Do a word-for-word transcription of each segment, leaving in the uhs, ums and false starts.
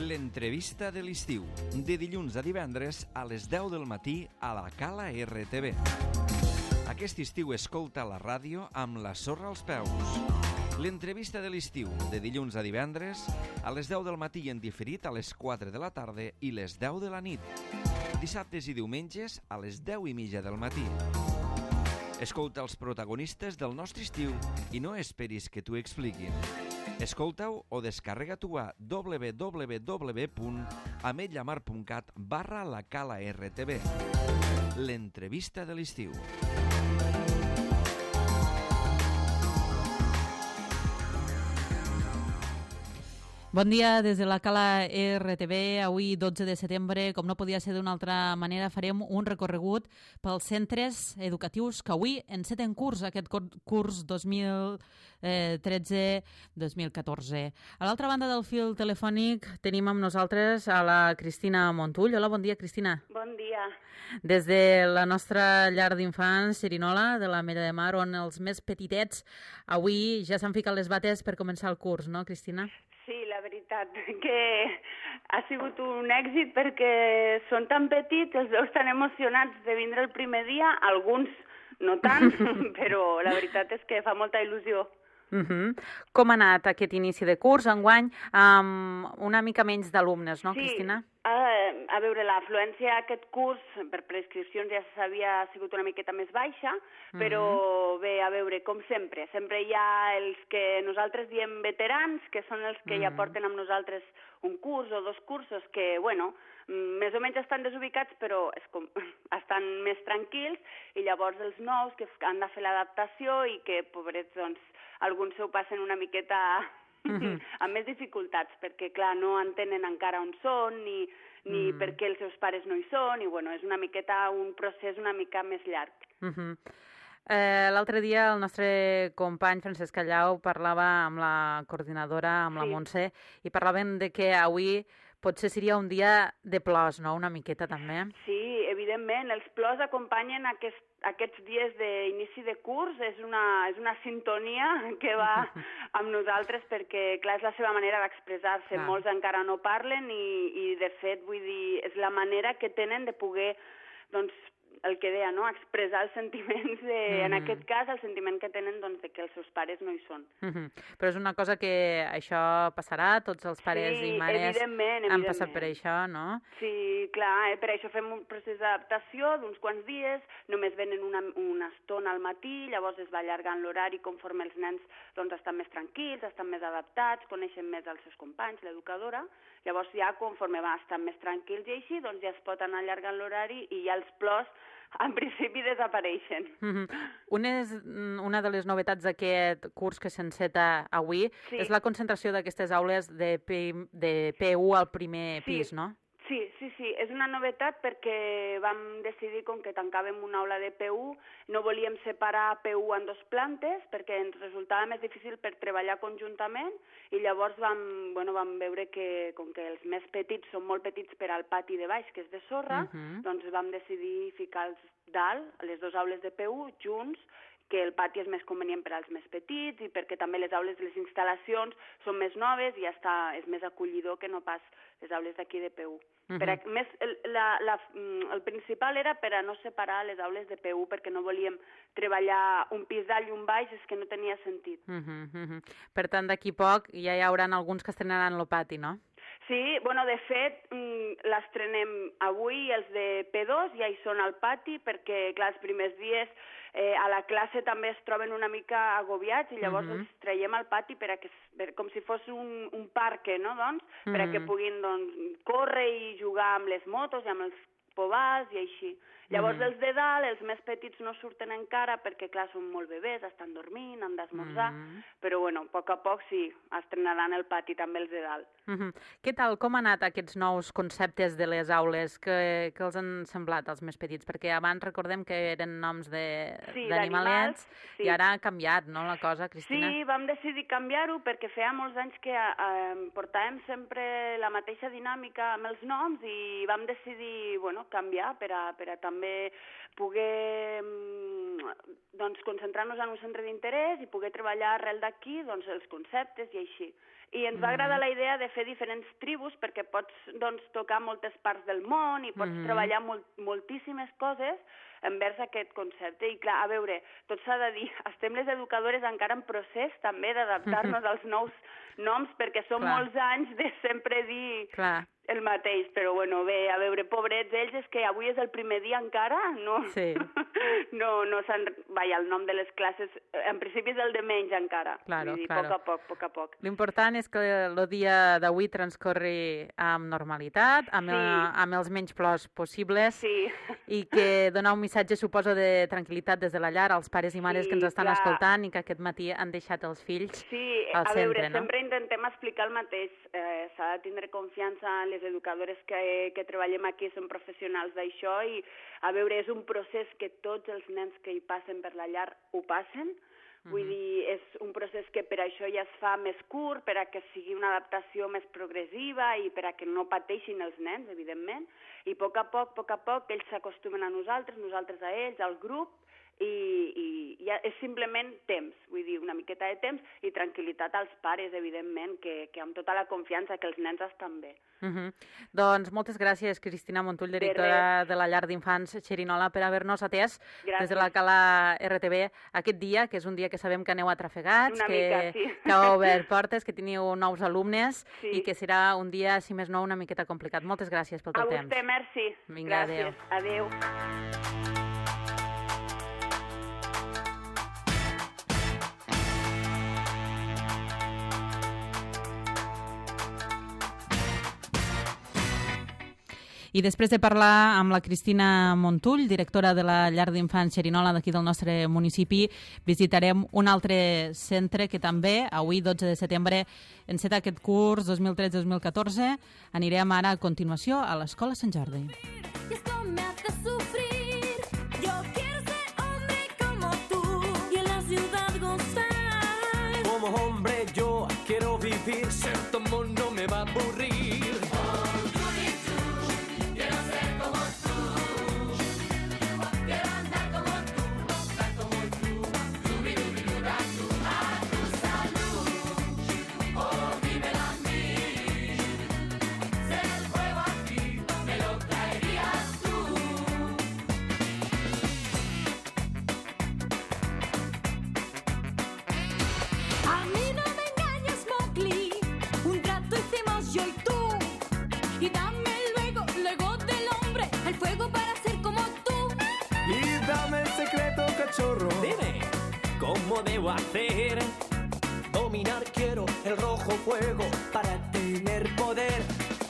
L'entrevista de l'estiu, de dilluns a divendres a les deu del matí a la Cala R T V. Aquest estiu escolta la ràdio amb la sorra als peus. L'entrevista de l'estiu, de dilluns a divendres a les deu del matí i en diferit a les quatre de la tarda i les deu de la nit. Dissabtes i diumenges a les deu i mitja del matí. Escolta els protagonistes del nostre estiu i no esperis que t'ho expliquin. Escolta-ho o descarrega-t'ho a w w w punt ametlllamar punt cat barra la Cala R T V. L'entrevista de l'estiu. Bon dia des de la Cala R T V. Avui, dotze de setembre, com no podia ser d'una altra manera, farem un recorregut pels centres educatius que avui enceten curs, aquest curs dos mil tretze dos mil catorze. A l'altra banda del fil telefònic tenim amb nosaltres a la Cristina Montull. Hola, bon dia, Cristina. Bon dia. Des de la nostra llar d'infants, Cerinola, de la Mella de Mar, on els més petitets avui ja s'han ficat les bates per començar el curs, no, Cristina? Sí, la veritat que ha sigut un èxit perquè són tan petits, els veus tan emocionats de vindre el primer dia, alguns no tant, però la veritat és que fa molta il·lusió. Uh-huh. Com ha anat aquest inici de curs enguany amb una mica menys d'alumnes, no, sí, Cristina? A, a veure, l'afluència a aquest curs per prescripcions ja s'havia sigut una miqueta més baixa, però uh-huh. bé, a veure, com sempre, sempre hi ha els que nosaltres diem veterans, que són els que uh-huh. ja porten amb nosaltres un curs o dos cursos que, bueno, més o menys estan desubicats, però és com, estan més tranquils, i llavors els nous que han de fer l'adaptació i que, pobrets, doncs, alguns s'ho passen una miqueta uh-huh. amb més dificultats, perquè, clar, no entenen encara on són, ni, ni uh-huh. per què els seus pares no hi són, i, bueno, és una miqueta un procés una mica més llarg. Uh-huh. Eh, L'altre dia el nostre company Francesc Callau parlava amb la coordinadora, amb sí. la Montse, i parlaven de que avui potser seria un dia de plors, no?, una miqueta també. Sí, evidentment, els plors acompanyen aquest, aquests dies d'inici de curs, és una, és una sintonia que va amb nosaltres perquè, clar, és la seva manera d'expressar-se. Molts encara no parlen i, i, de fet, vull dir, és la manera que tenen de poder, doncs, el que deia, no?, expressar els sentiments, de, mm-hmm. en aquest cas, el sentiment que tenen, doncs, de que els seus pares no hi són. Mm-hmm. Però és una cosa que això passarà, tots els pares sí, i mares evidentment, han evidentment. passat per això, no? Sí, clar, eh? Per això fem un procés d'adaptació d'uns quants dies, només venen una, una estona al matí, llavors es va allargant l'horari conforme els nens doncs, estan més tranquils, estan més adaptats, coneixen més els seus companys, l'educadora, llavors ja conforme va estar més tranquils i així, doncs ja es pot anar allargant l'horari i ja els plors en principi desapareixen. Mm-hmm. Una, és, una de les novetats d'aquest curs que s'enceta avui sí. és la concentració d'aquestes aules de, P, de P u al primer sí. pis, no? Sí, sí, sí, és una novetat perquè vam decidir, com que tancàvem una aula de P u, no volíem separar P u en dos plantes perquè ens resultava més difícil per treballar conjuntament i llavors vam, bueno, vam veure que, com que els més petits són molt petits per al pati de baix, que és de sorra, uh-huh. doncs vam decidir ficar-los dalt, les dues aules de P u, junts, que el pati és més convenient per als més petits i perquè també les aules, les instal·lacions són més noves i ja està, és més acollidor que no pas les aules d'aquí de P u. Uh-huh. Per a, més, el, la, la, el principal era per a no separar les aules de P u perquè no volíem treballar un pis dalt i un baix, és que no tenia sentit. Uh-huh, uh-huh. Per tant, d'aquí poc ja hi haurà alguns que estrenaran el pati, no? Sí, bueno, de fet, l'estrenem avui, els de P dos ja hi són al pati perquè, clar, els primers dies eh, a la classe també es troben una mica agobiats i llavors uh-huh. els traiem al pati per a que, per, com si fos un, un parque, no?, doncs, uh-huh. per a que puguin, doncs, córrer i jugar amb les motos i amb els povals i així. Llavors, mm-hmm. els de dalt, els més petits no surten encara perquè, clar, són molt bebès, estan dormint, han d'esmorzar, mm-hmm. però, bueno, a poc a poc sí, estrenaran el pati també els de dalt. Mm-hmm. Què tal, com han anat aquests nous conceptes de les aules? Que, que els han semblat als més petits? Perquè abans recordem que eren noms d'animalets sí, sí. i ara ha canviat, no, la cosa, Cristina? Sí, vam decidir canviar-ho perquè feia molts anys que eh, portàvem sempre la mateixa dinàmica amb els noms i vam decidir, bueno, canviar per a, per a també poder doncs, concentrar-nos en un centre d'interès i poder treballar arrel d'aquí doncs, els conceptes i així. I ens va agradar la idea de fer diferents tribus perquè pots doncs, tocar moltes parts del món i pots mm -hmm. treballar molt, moltíssimes coses envers aquest concepte. I clar, a veure, tot s'ha de dir, estem les educadores encara en procés també d'adaptar-nos als nous noms perquè són clar. molts anys de sempre dir clar. el mateix, però bueno, bé, a veure, pobrets ells, és que avui és el primer dia encara, no? Sí. no, no s'han... Vaja, el nom de les classes, en principi és el de menys encara. Claro, Vull dir, claro. a poc a poc, a poc a poc. L'important és que el dia d'avui transcorri amb normalitat, amb, sí. el, amb els menys plors possibles, sí. i que donar un missatge, suposo, de tranquil·litat des de la llar als pares i mares sí, que ens estan clar. escoltant i que aquest matí han deixat els fills sí, al a centre, veure, no? sempre intentem explicar el mateix. Eh, s'ha de tindre confiança en les educadores que, que treballem aquí, són professionals d'això, i a veure, és un procés que tots els nens que hi passen per la llar ho passen. Vull mm-hmm. dir, és un procés que per això ja es fa més curt, per a que sigui una adaptació més progressiva i per a que no pateixin els nens, evidentment. I a poc a poc, a poc a poc, ells s'acostumen a nosaltres, nosaltres a ells, al grup, i, i ja és simplement temps, vull dir, una miqueta de temps i tranquil·litat als pares, evidentment, que, que amb tota la confiança que els nens estan bé. Mm-hmm. Doncs moltes gràcies, Cristina Montull, directora de, de la llar d'infants Xerinola, per haver-nos atès gràcies. des de la Cala R T V aquest dia, que és un dia que sabem que aneu atrafegats, una que, mica, sí. que heu obert portes, que teniu nous alumnes sí. i que serà un dia, si més no, una miqueta complicat. Moltes gràcies pel teu a temps. A vostè, merci. Vinga, gràcies. Adéu. Adéu. I després de parlar amb la Cristina Montull, directora de la llar d'infants Xerinola d'aquí del nostre municipi, visitarem un altre centre que també, avui, dotze de setembre, enceta aquest curs dos mil tretze dos mil catorze. Anirem ara a continuació a l'Escola Sant Jordi. Como hombre yo quiero vivir, cierto mundo me va a aburrir. Dime, ¿cómo debo hacer? Dominar quiero el rojo fuego para tener poder.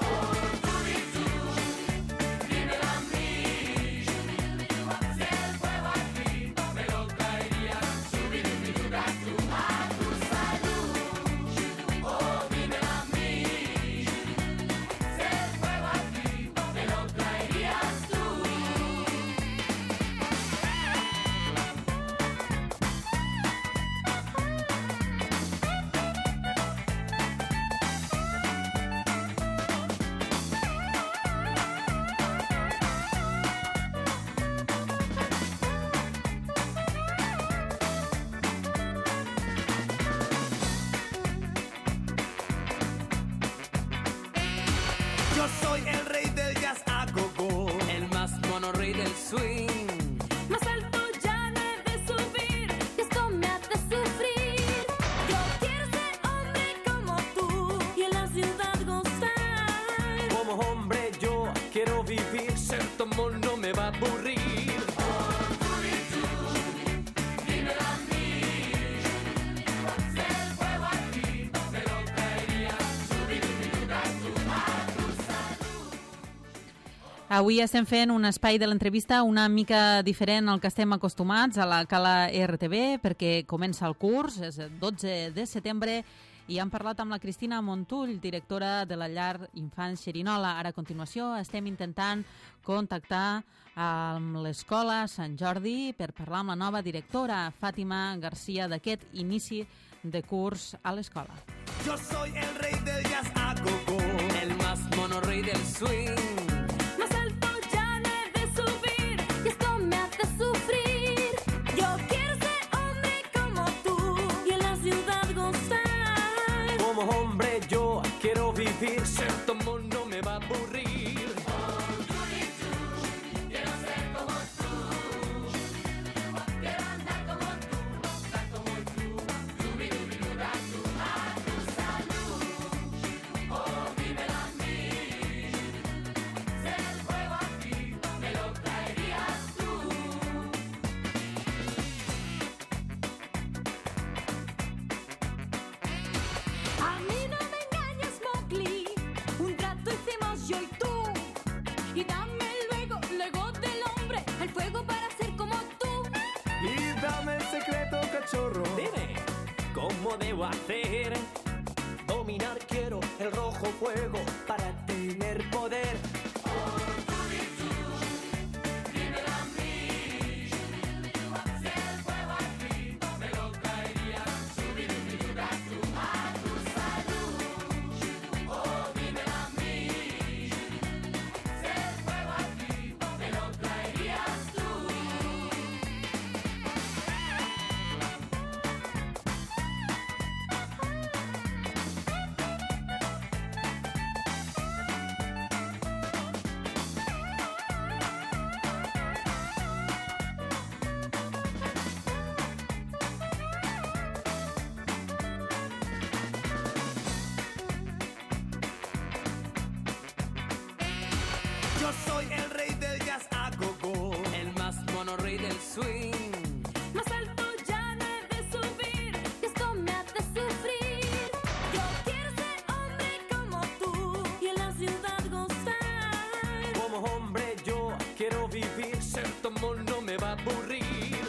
Yo soy el rey del jazz a go-go, el más mono rey del swing. Más alto ya no he de subir, y esto me hace sufrir. Yo quiero ser hombre como tú, y en la ciudad gozar. Como hombre yo quiero vivir, cierto mundo me va a aburrir. Avui estem fent un espai de l'entrevista una mica diferent al que estem acostumats a la Cala R T V, perquè comença el curs, és el dotze de setembre, i hem parlat amb la Cristina Montull, directora de la llar Infants Xerinola. Ara, a continuació, estem intentant contactar amb l'Escola Sant Jordi per parlar amb la nova directora, Fàtima Garcia, d'aquest inici de curs a l'escola. Yo soy el rey del jazz a go-go, el más mono rey del swing. Más alto ya no he de subir, y esto me hace sufrir. Yo ¿cómo debo hacer? Dominar quiero el rojo fuego para tener poder. Yo soy el rey del jazz a go-go, el más mono rey del swing. Más alto ya no he de subir, que esto me hace sufrir. Yo quiero ser hombre como tú y en la ciudad gozar. Como hombre yo quiero vivir, ser tomón no me va a aburrir.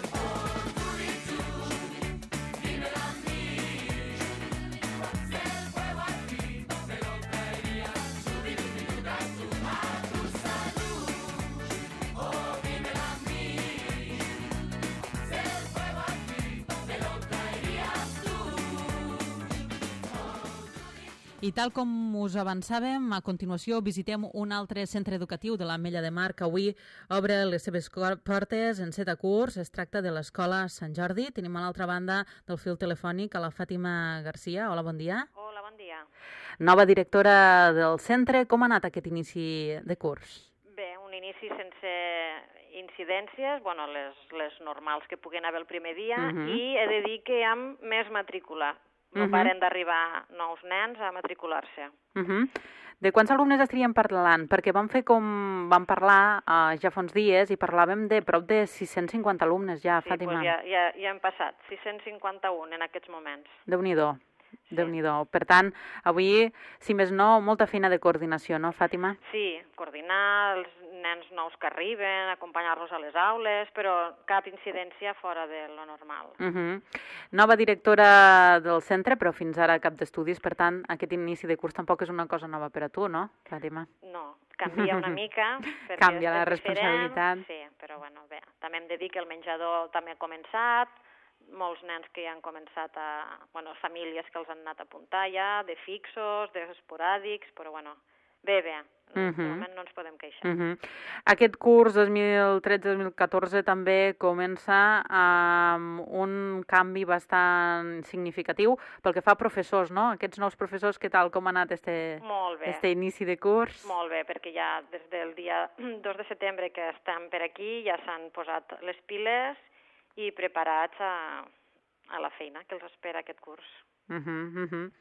I tal com us avançàvem, a continuació visitem un altre centre educatiu de l'Ametlla de Mar que avui obre les seves portes en set curs. Es tracta de l'Escola Sant Jordi. Tenim a l'altra banda del fil telefònic a la Fàtima Garcia. Hola, bon dia. Hola, bon dia. Nova directora del centre. Com ha anat aquest inici de curs? Bé, un inici sense incidències, bueno, les, les normals que puguen haver el primer dia, uh -huh. i he de dir que hi ha més matrícula. No uh -huh. paren d'arribar nous nens a matricular-se. Uh -huh. De quants alumnes estaríem parlant? Perquè vam fer com vam parlar uh, ja fa uns dies i parlàvem de prop de sis-cents cinquanta alumnes ja, sí, Fàtima. Sí, doncs ja, ja, ja hem passat, sis-cents cinquanta-un en aquests moments. Déu-n'hi-do. Sí. Déu-n'hi-do. Per tant, avui, si més no, molta feina de coordinació, no, Fàtima? Sí, coordinar els nens nous que arriben, acompanyar-los a les aules, però cap incidència fora de lo normal. Uh -huh. Nova directora del centre, però fins ara cap d'estudis, per tant, aquest inici de curs tampoc és una cosa nova per a tu, no, Fàtima? No, canvia una mica. Canvia la responsabilitat. Sí, però bueno, bé, també hem de dir que el menjador també ha començat, molts nens que ja han començat a... Bueno, famílies que els han anat a apuntar ja, de fixos, d'esporàdics, però bueno, bé, bé, uh -huh. de moment no ens podem queixar. Uh -huh. Aquest curs dos mil tretze dos mil catorze també comença amb un canvi bastant significatiu pel que fa a professors, no? Aquests nous professors, què tal, com ha anat este, Molt bé. este inici de curs? Molt bé, perquè ja des del dia dos de setembre que estem per aquí ja s'han posat les piles i preparats a, a la feina que els espera aquest curs. Uh -huh, uh -huh.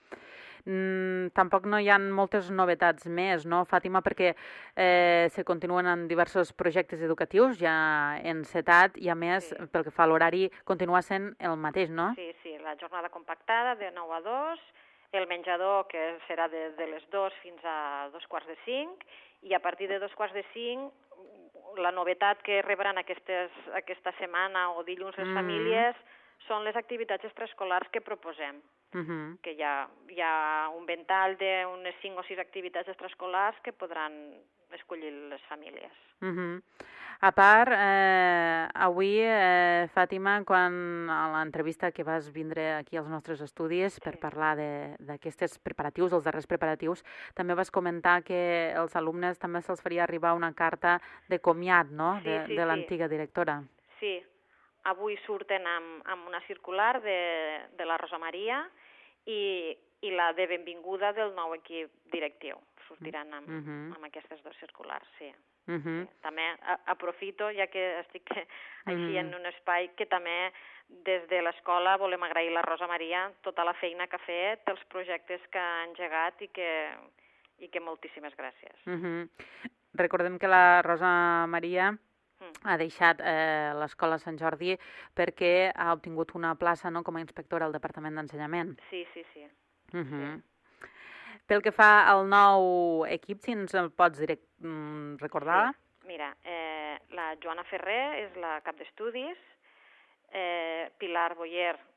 Mm, tampoc no hi ha moltes novetats més, no, Fàtima? Perquè eh, se continuen en diversos projectes educatius ja encetat i, a més, sí. pel que fa a l'horari, continua sent el mateix, no? Sí, sí, la jornada compactada de nou a dos, el menjador que serà de, de les dos fins a dos quarts de cinc, i a partir de dos quarts de cinc la novetat que rebran aquestes, aquesta setmana o dilluns les mm. famílies són les activitats extraescolars que proposem. Uh -huh. Que hi ha, hi ha un ventall d'unes cinc o sis activitats extraescolars que podran escollir les famílies. Uh -huh. A part, eh, avui, eh, Fàtima, quan a l'entrevista que vas vindre aquí als nostres estudis sí. per parlar d'aquests preparatius, els darrers preparatius, també vas comentar que els alumnes també se'ls faria arribar una carta de comiat, no?, sí, de, sí, de sí. l'antiga directora. Sí, avui surten amb, amb una circular de, de la Rosa Maria i, i la de benvinguda del nou equip directiu. Sortiran amb, uh -huh. amb aquestes dues circulars, sí. Uh -huh. sí. També a, aprofito, ja que estic així uh -huh. en un espai, que també des de l'escola volem agrair a la Rosa Maria tota la feina que ha fet, els projectes que ha engegat i que, i que moltíssimes gràcies. Uh -huh. Recordem que la Rosa Maria ha deixat eh, l'Escola Sant Jordi perquè ha obtingut una plaça, no?, com a inspectora al Departament d'Ensenyament. Sí, sí, sí. Uh -huh. sí. Pel que fa al nou equip, si ens el pots direct, mm, recordar? Sí. Mira, eh, la Joana Ferrer és la cap d'estudis, eh, Pilar Boyer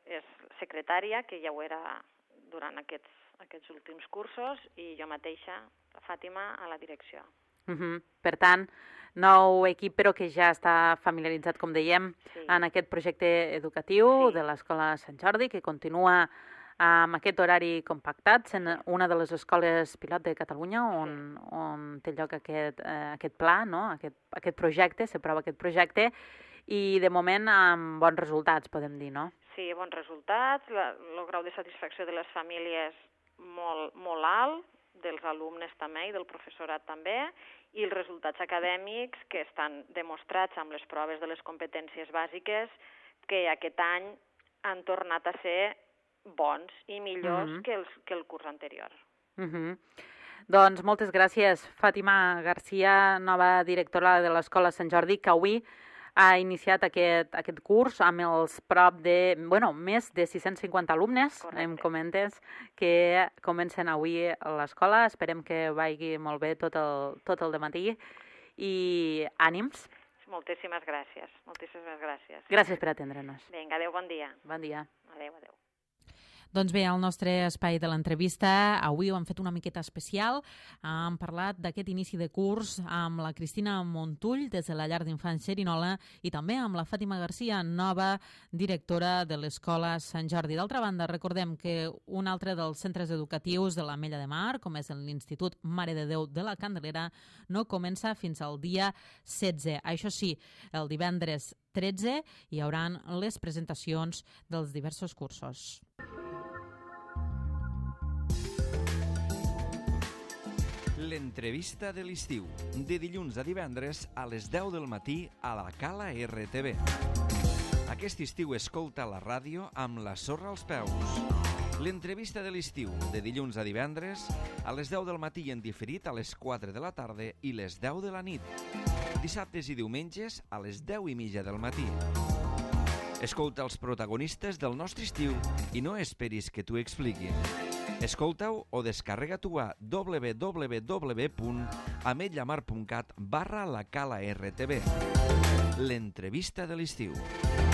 és secretària, que ja ho era durant aquests, aquests últims cursos, i jo mateixa, la Fàtima, a la direcció. Uh-huh. Per tant, nou equip, però que ja està familiaritzat, com dèiem, sí. en aquest projecte educatiu sí. de l'Escola Sant Jordi, que continua amb aquest horari compactat, sent una de les escoles pilot de Catalunya on, sí. on té lloc aquest, eh, aquest pla, no? aquest, aquest projecte, s'aprova aquest projecte, i de moment amb bons resultats, podem dir, no? Sí, bons resultats, la, el grau de satisfacció de les famílies molt, molt alt, dels alumnes també i del professorat també, i els resultats acadèmics que estan demostrats amb les proves de les competències bàsiques que aquest any han tornat a ser bons i millors uh-huh. que, els, que el curs anterior. Uh-huh. Doncs moltes gràcies, Fàtima Garcia, nova directora de l'Escola Sant Jordi, que avui ha iniciat aquest, aquest curs amb els prop de, bueno, més de sis-cents cinquanta alumnes, Correcte. Em comentes, que comencen avui a l'escola. Esperem que vagi molt bé tot el, tot el dematí i ànims. Moltíssimes gràcies, moltíssimes gràcies. Gràcies per atendre'ns. Vinga, adéu, bon dia. Bon dia. Adéu, adéu. Doncs bé, al nostre espai de l'entrevista avui ho hem fet una miqueta especial. Hem parlat d'aquest inici de curs amb la Cristina Montull des de la llar d'infants Xerinola i també amb la Fàtima Garcia, nova directora de l'Escola Sant Jordi. D'altra banda, recordem que un altre dels centres educatius de l'Ametlla de Mar, com és l'Institut Mare de Déu de la Candelera, no comença fins al dia setze. Això sí, el divendres tretze hi haurà les presentacions dels diversos cursos. L'entrevista de l'estiu, de dilluns a divendres a les deu del matí a la Cala R T V. Aquest estiu escolta la ràdio amb la sorra als peus. L'entrevista de l'estiu, de dilluns a divendres a les deu del matí i en diferit a les quatre de la tarda i les deu de la nit. Dissabtes i diumenges a les deu i mitja del matí. Escolta els protagonistes del nostre estiu i no esperis que t'ho expliquin. Escolta-ho o descarrega-t'ho a w w w punt ametllamar punt cat barra la Cala R T V. L'entrevista de l'estiu.